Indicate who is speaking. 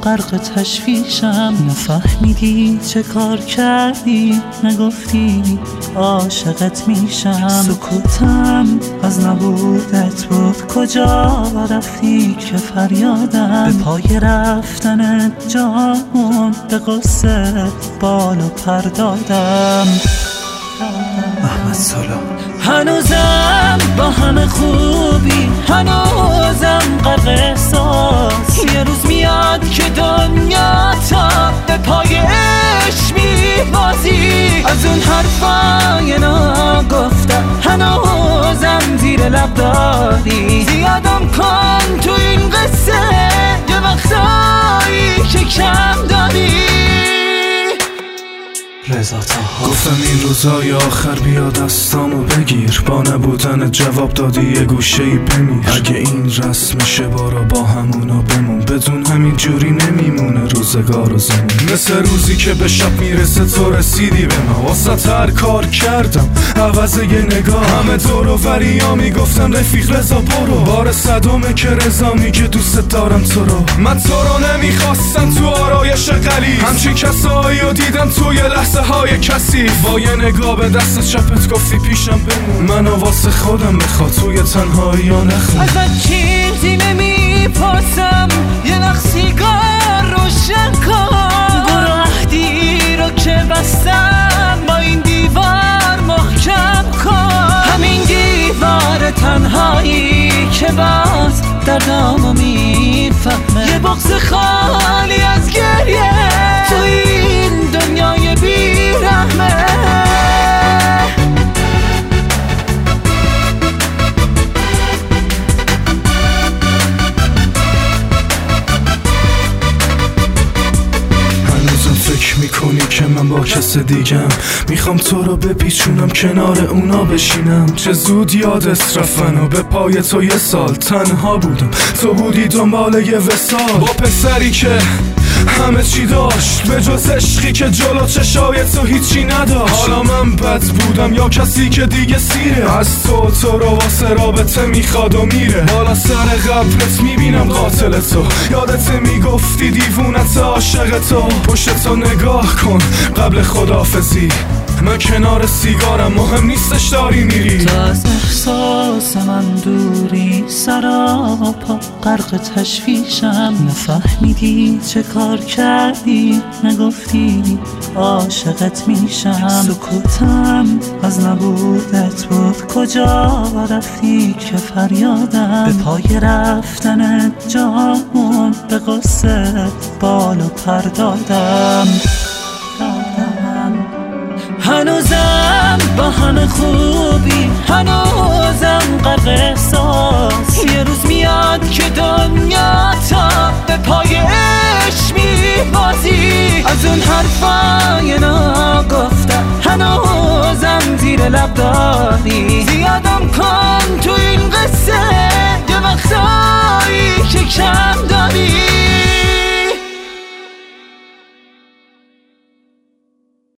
Speaker 1: غرق تشویشم. نفهمیدی چه کار کردی، نگفتی عاشقت میشم. سکوتم از نبودت بود، کجا رفتی که فریادم. به پای رفتن جامون به قصه بالو پر دادم.
Speaker 2: احمد سالار.
Speaker 1: هنوزم با همه خوبی، هنوزم غرق احساس. یه روز میاد که دنیا تا به پای عشق میبازی. از اون حرفای ناگفتم هنوزم زیر لب داری. زیادم کن تو این قصه، یه وقتایی که کم داری.
Speaker 2: گفتم این روزای آخر بیا دستامو بگیر، با نبودن جواب دادی یه گوشه‌ای بمیر. اگه این رسمشه بارا با همونا بمون، بدون همین جوری نمیمونه روزگار و زمون. مثل روزی که به شب میرسه تو رسیدی به ما، واسه هر کار کردم عوض یه نگاه. همه دور و وریا میگفتن رفیق رضا برو، بار صدامه که رضا میگه دوست دارم تو رو. من تو رو نمیخواستم تو آرایش قلیز، همچین کسایی رو دیدم توی لحظه های کسی. با یه نگاه به دست چپت گفتی پیشم بمون، منو واسه خودم بخواد توی تنهایی ها نخون.
Speaker 1: ازت چیزی نمیپرسم، یه نخ سیگار روشن کن. برو عهدی رو که بستم با این دیوار محکم کن. همین دیوار تنهایی که باز دردامو میفهمه. یه بغض خالی از گریه تو این دنیای بیرحمه.
Speaker 2: فکر میکنی که من با کس دیگم، میخوام تو رو بپیچونم کنار اونا بشینم. چه زود یادت رفتن و به پای تو یه سال تنها بودم، تو بودی دنبال یه وصال با پسری که همه چی داشت به جز عشقی که جلو چشای تو هیچی نداشت. حالا من بد بودم یا کسی که دیگه سیره، از تو رو واسه رابطه میخواد و میره. بالا سر قبرت میبینم قاتل تو، یادت میگفتی دیوونت عاشق تو. پشت تو نگاه کن قبل خداحافظی، من کنار سیگارم مهم نیستش داری میری.
Speaker 1: تو از احساس من دوری، سراپا غرق تشویشم. نفهمیدی چه کار کردی، نگفتی عاشقت میشم. سکوتم از نبودت بود، کجا رفتی که فریادم. به پای رفتن جامون به قصه بالو پر دادم. هنوزم با همه خوبی، هنوزم غرق احساس. یه روز میاد که دنیا تا به پای عشق میبازی. از اون حرفای ناگفتم هنوزم زیر لب داری. زیادم کن تو این قصه، یه وقتایی که کم داری.